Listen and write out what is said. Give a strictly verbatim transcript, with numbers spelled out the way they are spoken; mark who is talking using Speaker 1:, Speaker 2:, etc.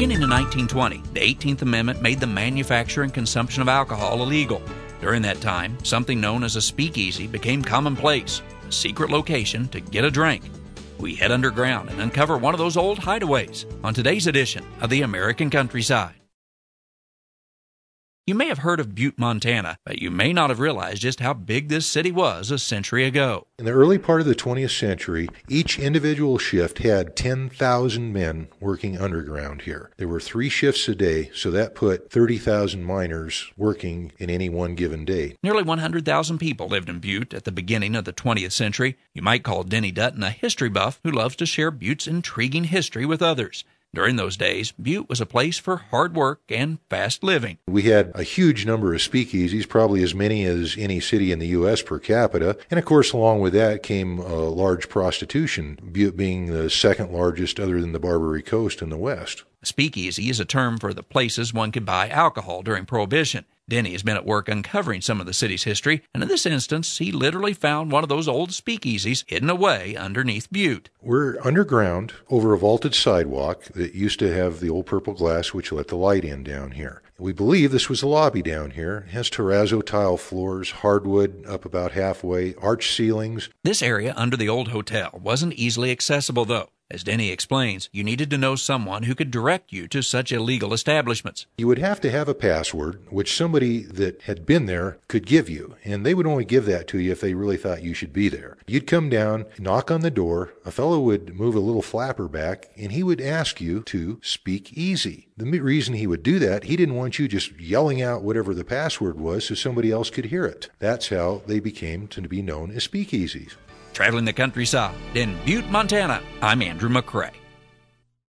Speaker 1: Beginning in nineteen twenty, the eighteenth Amendment made the manufacture and consumption of alcohol illegal. During that time, something known as a speakeasy became commonplace, a secret location to get a drink. We head underground and uncover one of those old hideaways on today's edition of the American Countryside. You may have heard of Butte, Montana, but you may not have realized just how big this city was a century ago.
Speaker 2: In the early part of the twentieth century, each individual shift had ten thousand men working underground here. There were three shifts a day, so that put thirty thousand miners working in any one given day.
Speaker 1: Nearly one hundred thousand people lived in Butte at the beginning of the twentieth century. You might call Denny Dutton a history buff who loves to share Butte's intriguing history with others. During those days, Butte was a place for hard work and fast living.
Speaker 2: We had a huge number of speakeasies, probably as many as any city in the U S per capita. And of course, along with that came a large prostitution, Butte being the second largest other than the Barbary Coast in the West.
Speaker 1: A speakeasy is a term for the places one could buy alcohol during Prohibition. Denny has been at work uncovering some of the city's history, and in this instance, he literally found one of those old speakeasies hidden away underneath Butte.
Speaker 2: We're underground over a vaulted sidewalk that used to have the old purple glass which let the light in down here. We believe this was a lobby down here. It has terrazzo tile floors, hardwood up about halfway, arch ceilings.
Speaker 1: This area under the old hotel wasn't easily accessible, though. As Denny explains, you needed to know someone who could direct you to such illegal establishments.
Speaker 2: You would have to have a password, which somebody that had been there could give you, and they would only give that to you if they really thought you should be there. You'd come down, knock on the door, a fellow would move a little flapper back, and he would ask you to speak easy. The reason he would do that, he didn't want you just yelling out whatever the password was so somebody else could hear it. That's how they became to be known as speakeasies.
Speaker 1: Traveling the countryside in Butte, Montana, I'm Andrew McCrae.